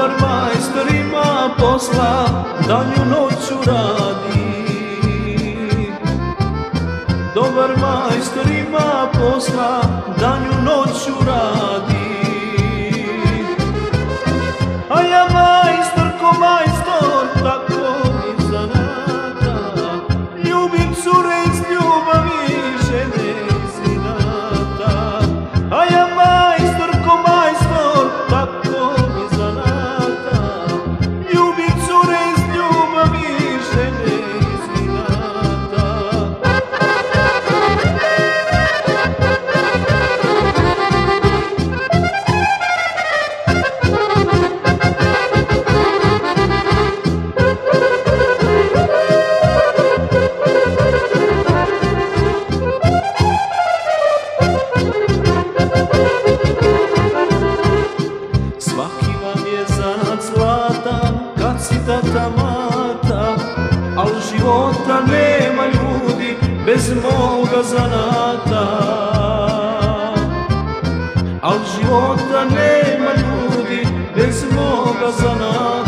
Dobar majstor ima posla, danju noću radi. Dobar majstor ima posla, danju noću radi. A ja majstor ko majstor, tako mi zanata. Ljubim cure iz ljubavi, žene iz inata. A ja majstor ko majstor, tako mi zanata. Ljubim cure iz ljubavi, žene iz inata. Svaki vam je zanat zlatan, kad si tata mata, al života nema ljudi bez moga zanata. Al života nema ljudi bez moga zanata.